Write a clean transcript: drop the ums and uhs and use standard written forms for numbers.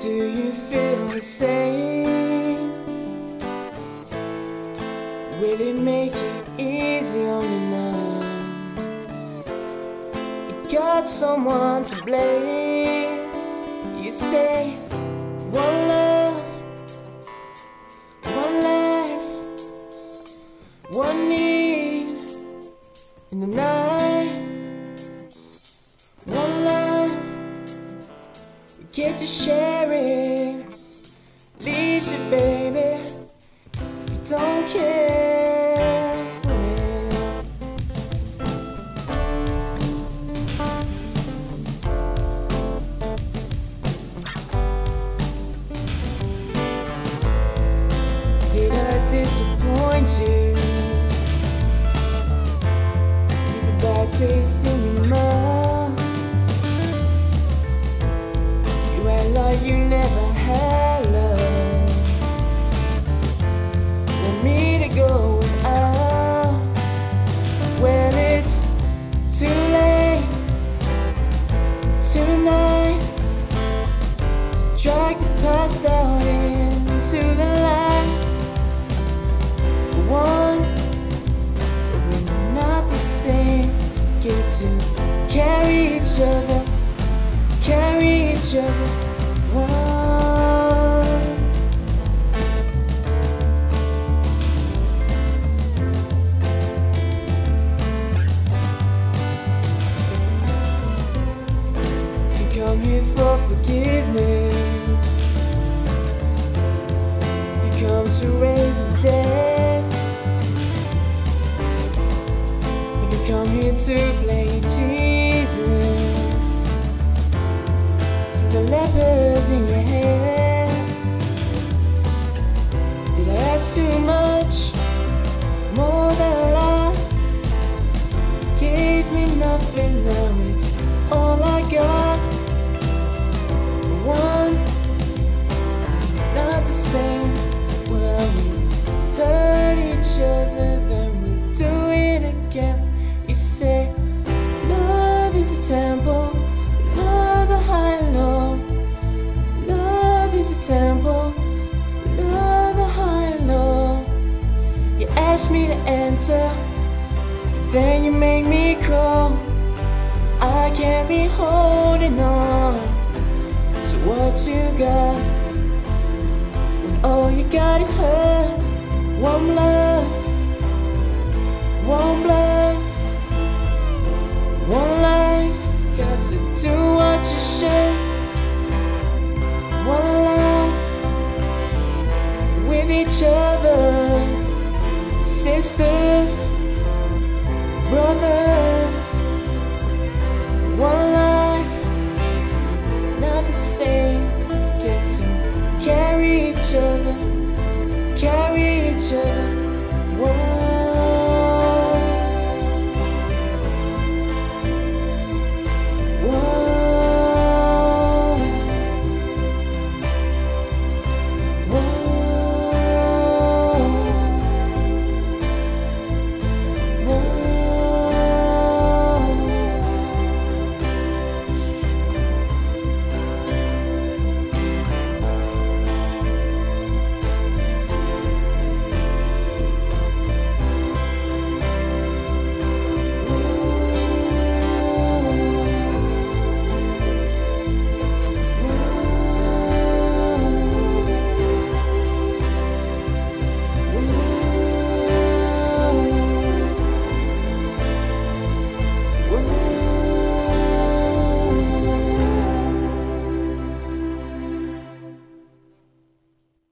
Do you feel the same? Will it make it easy on you now? You got someone to blame. You say, one love, one life, one need in the night. One life, we get to share it. Leaves you, baby, if you don't care. Did I disappoint you? Leave a bad taste in your mouth. You act like you never had love. Want me to go without? Well, it's too late tonight to drag the past out into the light. One, but we're not the same. Get to carry each other, carry each other. One. You come here for forgiveness. You come to raise the dead. You come here to play Jesus to the lepers in your head. Did I ask too much? More than a lot. Gave me nothing, now it's all I got. One, not the same. Well, we hurt each other, then we do it again. You say, love is a temple, love a high and low. Love is a temple, love a high and low. You ask me to enter, then you make me crawl. I can't be holding on. So what you got when all you got is hurt? One love, one blood, one life. Got to do what you should. One life with each other, sisters, brothers. One life, not the same. Get to carry each other, carry each other.